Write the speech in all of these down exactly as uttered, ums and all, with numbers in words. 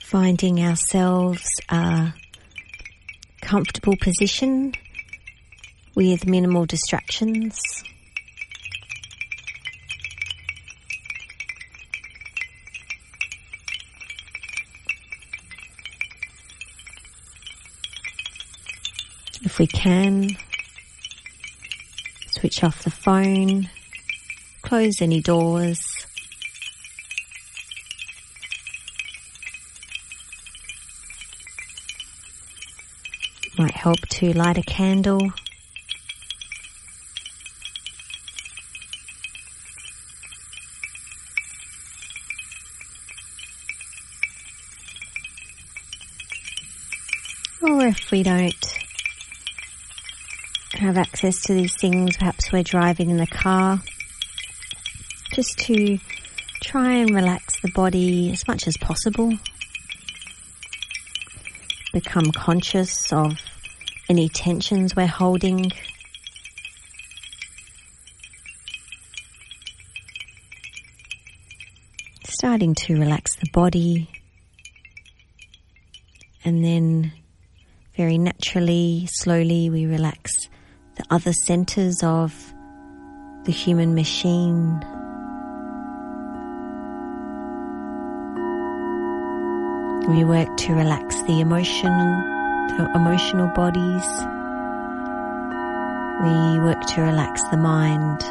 Finding ourselves a comfortable position with minimal distractions. If we can, switch off the phone, close any doors. Might help to light a candle. Or if we don't have access to these things, perhaps we're driving in the car, just to try and relax the body as much as possible. Become conscious of any tensions we're holding. Starting to relax the body, and then very naturally, slowly, we relax the other centers of the human machine. We work to relax the emotion, the emotional bodies. We work to relax the mind.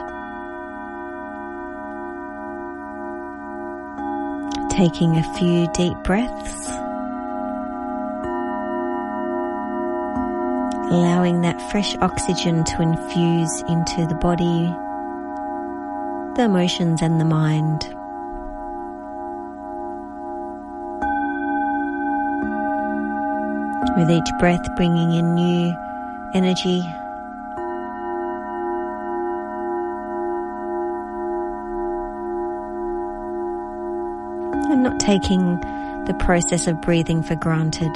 Taking a few deep breaths. Allowing that fresh oxygen to infuse into the body, the emotions and the mind. With each breath bringing in new energy. And not taking the process of breathing for granted.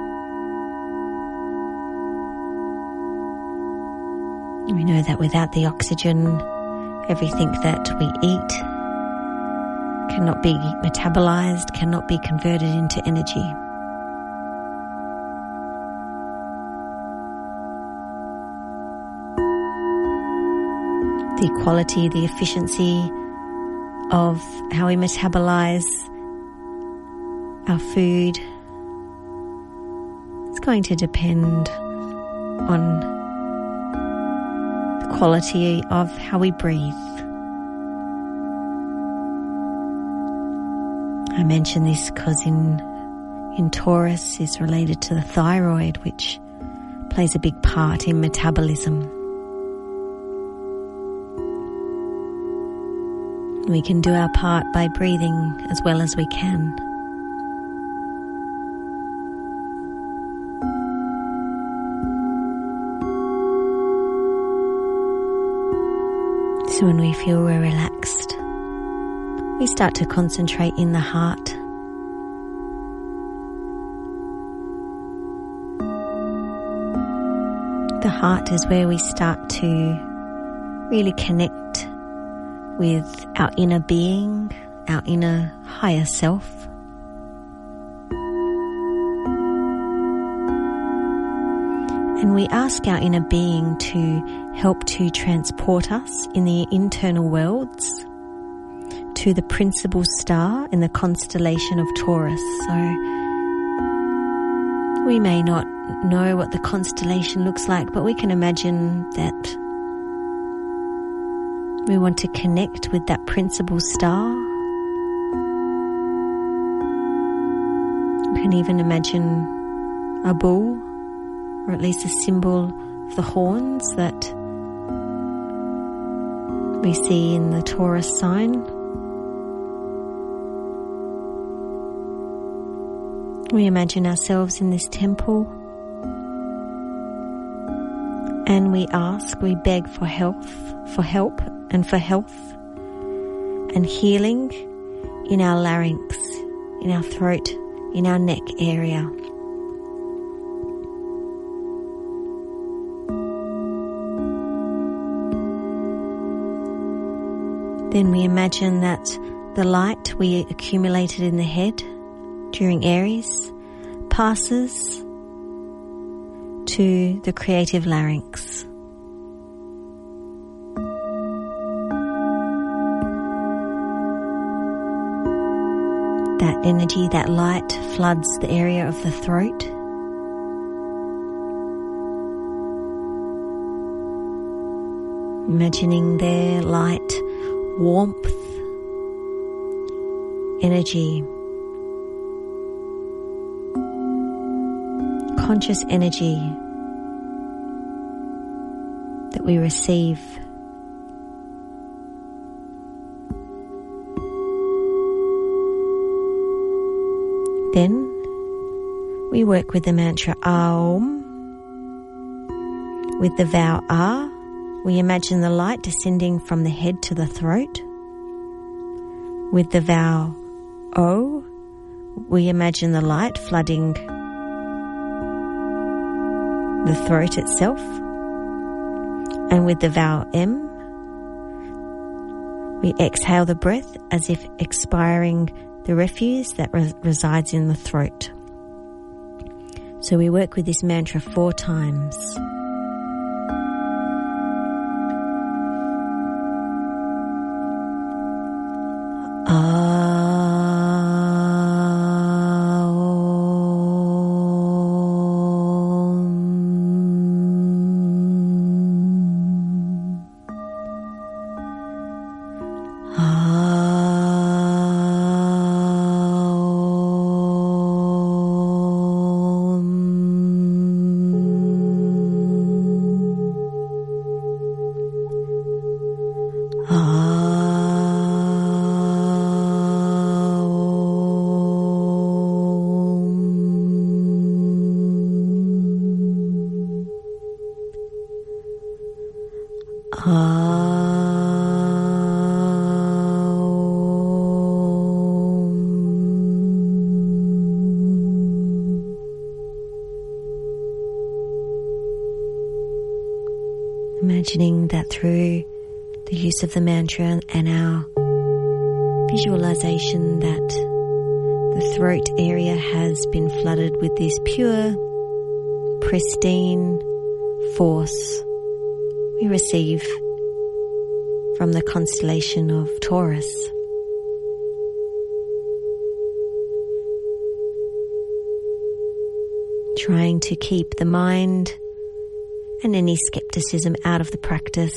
We know that without the oxygen, everything that we eat cannot be metabolized, cannot be converted into energy. The quality, the efficiency of how we metabolize our food is going to depend on quality of how we breathe. I mention this because in in Taurus is related to the thyroid, which plays a big part in metabolism. We can do our part by breathing as well as we can. So when we feel we're relaxed, we start to concentrate in the heart. The heart is where we start to really connect with our inner being, our inner higher self. And we ask our inner being to help to transport us in the internal worlds to the principal star in the constellation of Taurus. So we may not know what the constellation looks like, but we can imagine that we want to connect with that principal star. We can even imagine a bull, or at least a symbol of the horns that we see in the Taurus sign. We imagine ourselves in this temple, and we ask, we beg for health, for help and for health and healing in our larynx, in our throat, in our neck area. Then we imagine that the light we accumulated in the head during Aries passes to the creative larynx. That energy, that light floods the area of the throat. Imagining there light, warmth, energy, conscious energy that we receive. Then we work with the mantra Aum. With the vow A, we imagine the light descending from the head to the throat. With the vow O, we imagine the light flooding the throat itself. And with the vow M, we exhale the breath as if expiring the refuse that res- resides in the throat. So we work with this mantra four times. Imagining that through the use of the mantra and our visualization that the throat area has been flooded with this pure, pristine force we receive from the constellation of Taurus. Trying to keep the mind and any skepticism out of the practice.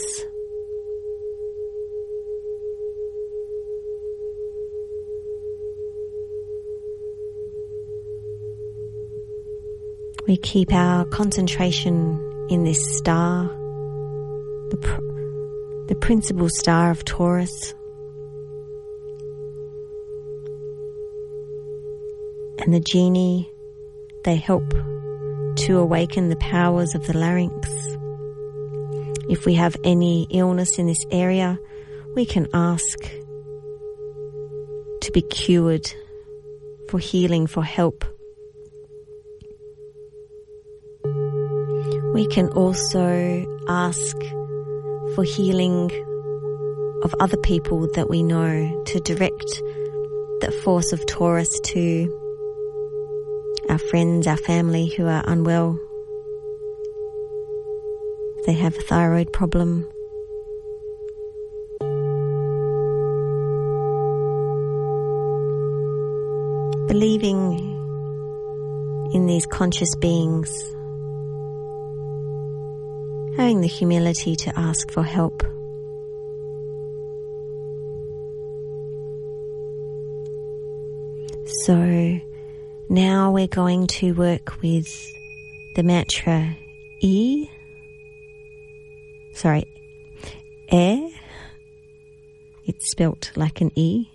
We keep our concentration in this star, the, pr- the principal star of Taurus, and the genie. They help to awaken the powers of the larynx. If we have any illness in this area, we can ask to be cured, for healing, for help. We can also ask for healing of other people that we know, to direct the force of Taurus to our friends, our family who are unwell. If they have a thyroid problem. Believing in these conscious beings. Having the humility to ask for help. So now we're going to work with the mantra E, sorry, E, it's spelt like an E,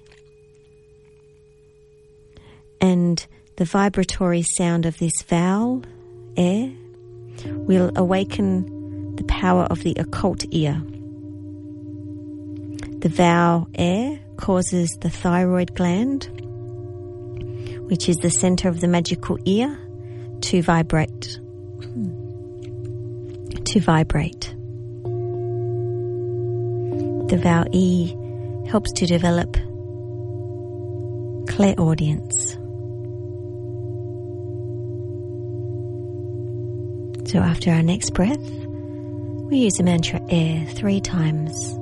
and the vibratory sound of this vowel, E, will awaken the power of the occult ear. The vowel E causes the thyroid gland, which is the center of the magical ear, to vibrate. To vibrate. The vowel E helps to develop clairaudience. So after our next breath, we use the mantra air three times.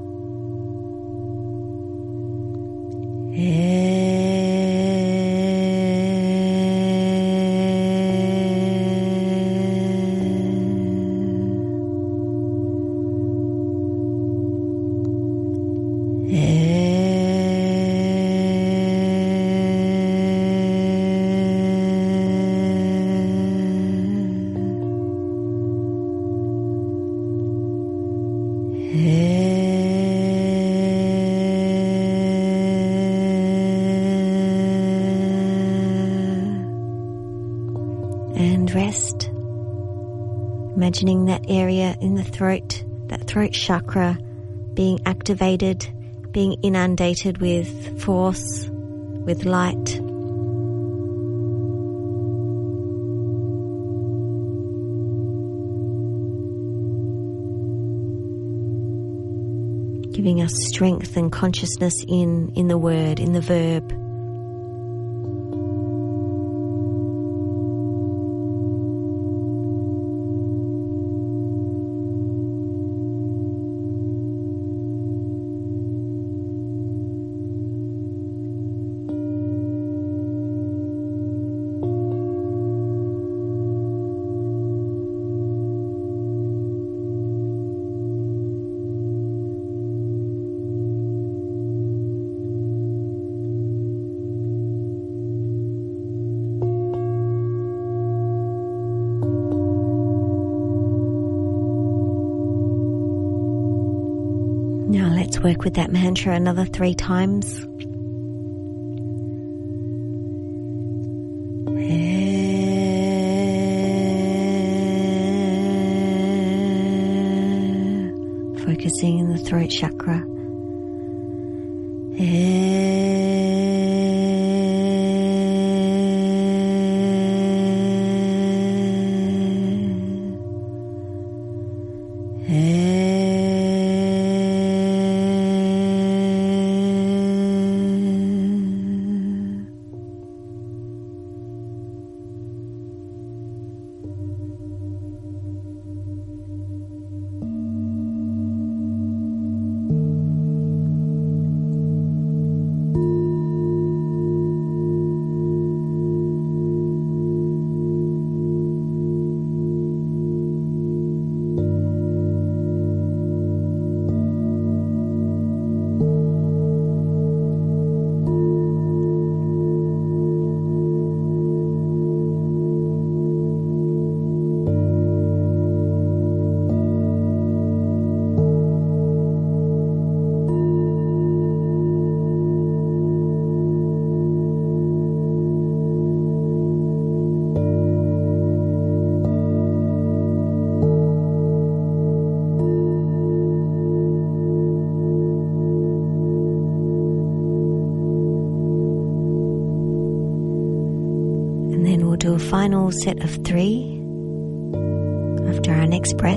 And rest, imagining that area in the throat, that throat chakra being activated, being inundated with force, with light. Giving us strength and consciousness in, in the word, in the verb. Now let's work with that mantra another three times. Focusing in the throat chakra. Do a final set of three after our next breath.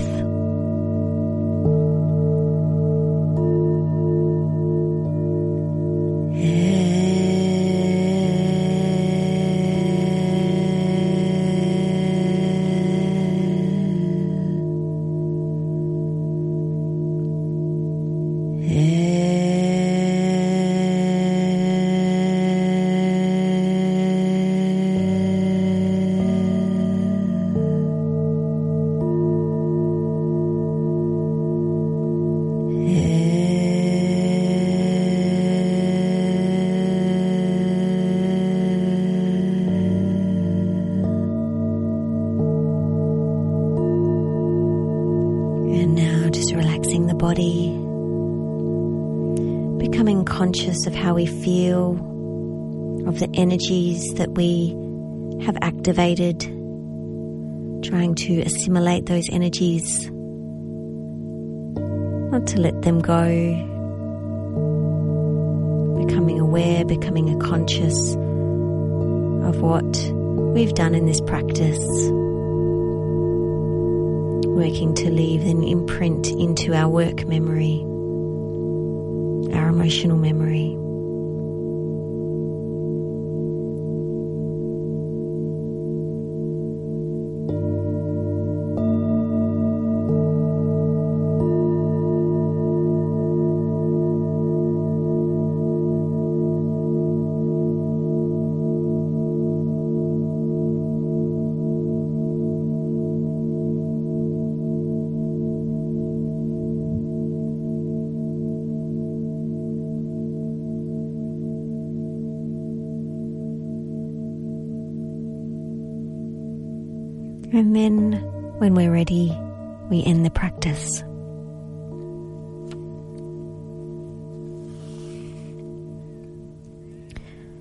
Body, becoming conscious of how we feel, of the energies that we have activated, trying to assimilate those energies, not to let them go, becoming aware, becoming a conscious of what we've done in this practice. Working to leave an imprint into our work memory, our emotional memory. And then when we're ready, we end the practice.